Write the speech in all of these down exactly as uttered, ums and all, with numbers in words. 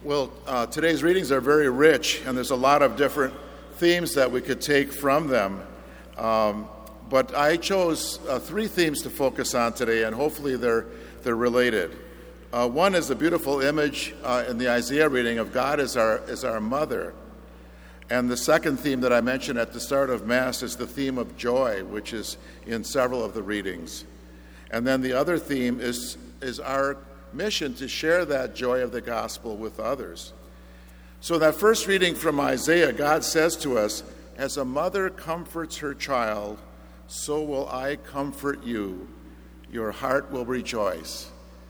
Well, uh, today's readings are very rich, and there's a lot of different themes that we could take from them. Um, but I chose uh, three themes to focus on today, and hopefully they're they're related. Uh, one is the beautiful image uh, in the Isaiah reading of God as our as our mother. And the second theme that I mentioned at the start of Mass is the theme of joy, which is in several of the readings. And then the other theme is is our mission to share that joy of the gospel with others. So that first reading from Isaiah, God says to us, "As a mother comforts her child, so will I comfort you. Your heart will rejoice.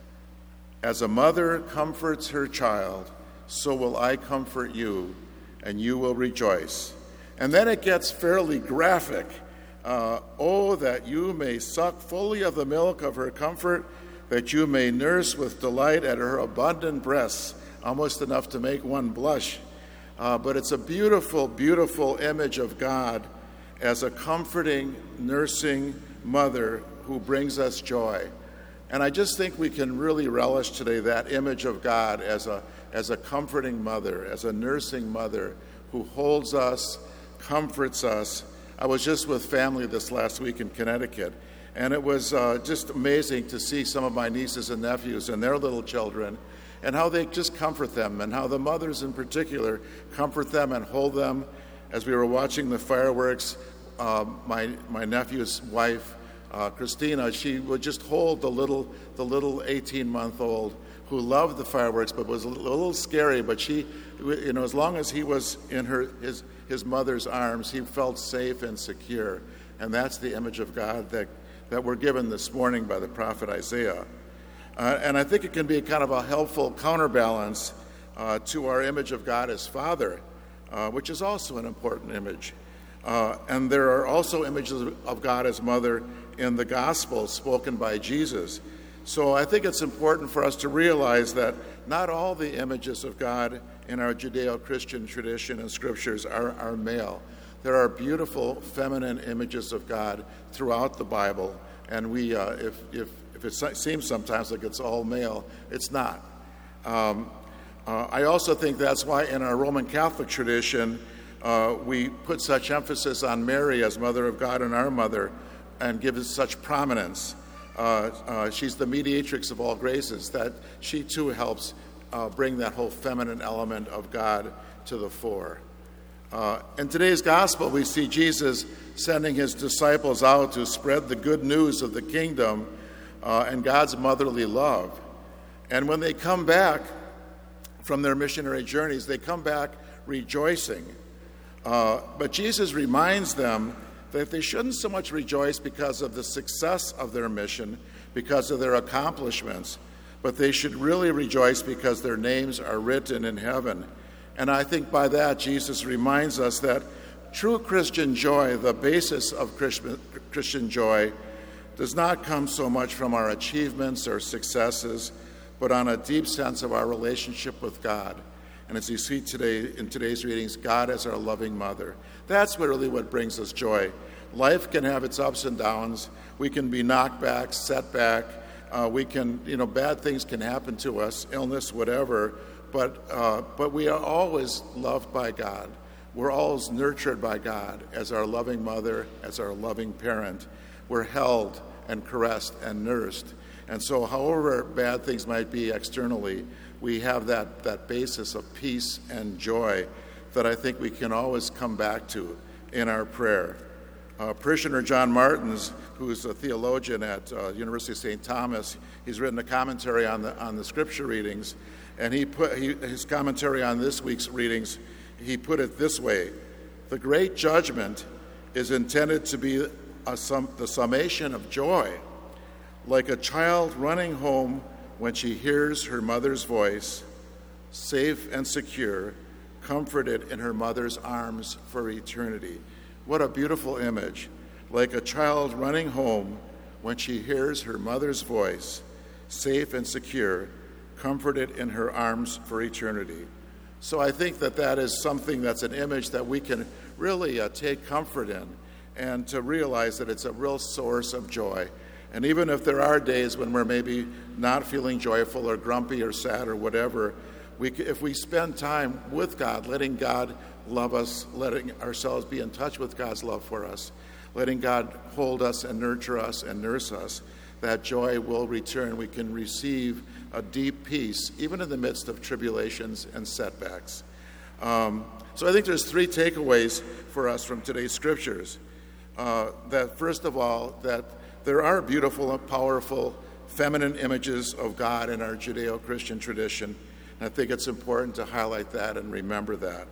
As a mother comforts her child, so will I comfort you, and you will rejoice." And then it gets fairly graphic. Uh, oh, that you may suck fully of the milk of her comfort, that you may nurse with delight at her abundant breasts, almost enough to make one blush. Uh, but it's a beautiful, beautiful image of God as a comforting, nursing mother who brings us joy. And I just think we can really relish today that image of God as a as a comforting mother, as a nursing mother who holds us, comforts us. I was just with family this last week in Connecticut, and it was uh, just amazing to see some of my nieces and nephews and their little children and how they just comfort them, and how the mothers in particular comfort them and hold them. As we were watching the fireworks, uh, my my nephew's wife, uh, Christina, she would just hold the little the little eighteen-month-old who loved the fireworks but was a little scary. But she, you know, as long as he was in her his his mother's arms, he felt safe and secure. And that's the image of God that that we're given this morning by the prophet Isaiah. Uh, and I think it can be kind of a helpful counterbalance uh, to our image of God as Father, uh, which is also an important image. Uh, and there are also images of God as Mother in the Gospels spoken by Jesus. So I think it's important for us to realize that not all the images of God in our Judeo-Christian tradition and scriptures are, are male. There are beautiful feminine images of God throughout the Bible, and we, uh, if, if if it seems sometimes like it's all male, it's not. Um, uh, I also think that's why in our Roman Catholic tradition, uh, we put such emphasis on Mary as Mother of God and our Mother, and give it such prominence. Uh, uh, she's the mediatrix of all graces. That she too helps uh, bring that whole feminine element of God to the fore. Uh, in today's gospel, we see Jesus sending his disciples out to spread the good news of the kingdom uh, and God's motherly love. And when they come back from their missionary journeys, they come back rejoicing. Uh, but Jesus reminds them that they shouldn't so much rejoice because of the success of their mission, because of their accomplishments, but they should really rejoice because their names are written in heaven. And I think by that, Jesus reminds us that true Christian joy, the basis of Christian joy, does not come so much from our achievements or successes, but on a deep sense of our relationship with God. And as you see today in today's readings, God as our loving mother. That's really what brings us joy. Life can have its ups and downs. We can be knocked back, set back. Uh, we can, you know, bad things can happen to us, illness, whatever. But uh, but we are always loved by God. We're always nurtured by God as our loving mother, as our loving parent. We're held and caressed and nursed. And so however bad things might be externally, we have that, that basis of peace and joy that I think we can always come back to in our prayer. Uh, parishioner John Martins, who's a theologian at uh, University of Saint Thomas, he's written a commentary on the on the scripture readings, and he put he, his commentary on this week's readings, he put it this way: the great judgment is intended to be a sum, the summation of joy, like a child running home when she hears her mother's voice, safe and secure, comforted in her mother's arms for eternity. What a beautiful image, like a child running home when she hears her mother's voice, safe and secure, comforted in her arms for eternity. So I think that that is something that's an image that we can really uh, take comfort in, and to realize that it's a real source of joy. And even if there are days when we're maybe not feeling joyful or grumpy or sad or whatever, We, if we spend time with God, letting God love us, letting ourselves be in touch with God's love for us, letting God hold us and nurture us and nurse us, that joy will return. We can receive a deep peace, even in the midst of tribulations and setbacks. Um, so I think there's three takeaways for us from today's scriptures. Uh, that first of all, that there are beautiful and powerful feminine images of God in our Judeo-Christian tradition. And I think it's important to highlight that and remember that.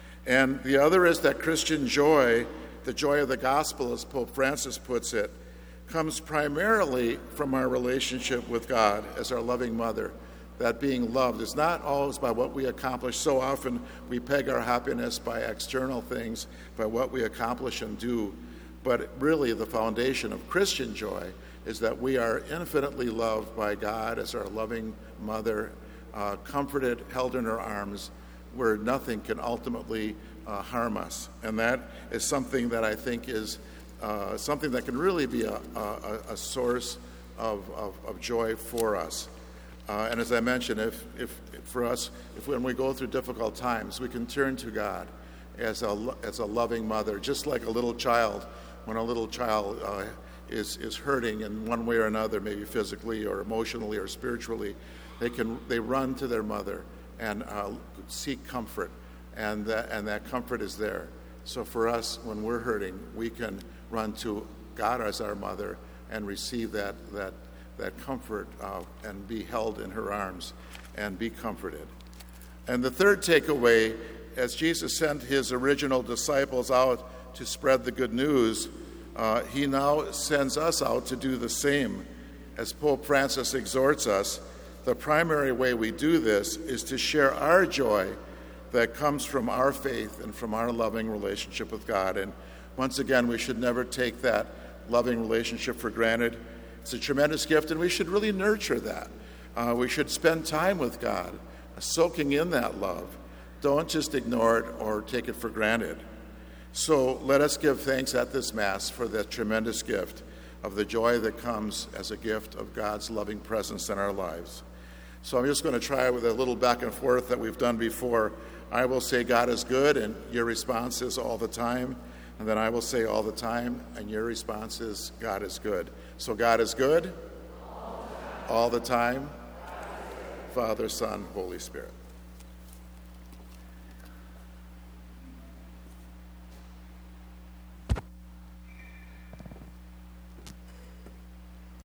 And the other is that Christian joy, the joy of the gospel, as Pope Francis puts it, comes primarily from our relationship with God as our loving mother. That being loved is not always by what we accomplish. So often we peg our happiness by external things, by what we accomplish and do. But really the foundation of Christian joy is that we are infinitely loved by God as our loving mother, uh, comforted, held in her arms, where nothing can ultimately uh, harm us. And that is something that I think is uh, something that can really be a, a, a source of, of, of joy for us. Uh, and as I mentioned, if, if, if for us, if when we go through difficult times, we can turn to God as a, as a loving mother, just like a little child. When a little child uh, is, is hurting in one way or another, maybe physically or emotionally or spiritually, they can they run to their mother and uh, seek comfort, and that, and that comfort is there. So for us, when we're hurting, we can run to God as our mother and receive that that that comfort uh, and be held in her arms and be comforted. And the third takeaway, as Jesus sent his original disciples out to spread the good news, uh, he now sends us out to do the same. As Pope Francis exhorts us, the primary way we do this is to share our joy that comes from our faith and from our loving relationship with God. And once again, we should never take that loving relationship for granted. It's a tremendous gift, and we should really nurture that. Uh, we should spend time with God, soaking in that love. Don't just ignore it or take it for granted. So let us give thanks at this Mass for that tremendous gift of the joy that comes as a gift of God's loving presence in our lives. So I'm just going to try with a little back and forth that we've done before. I will say God is good, and your response is all the time. And then I will say all the time, and your response is God is good. So God is good all the time. All the time. Father, Son, Holy Spirit.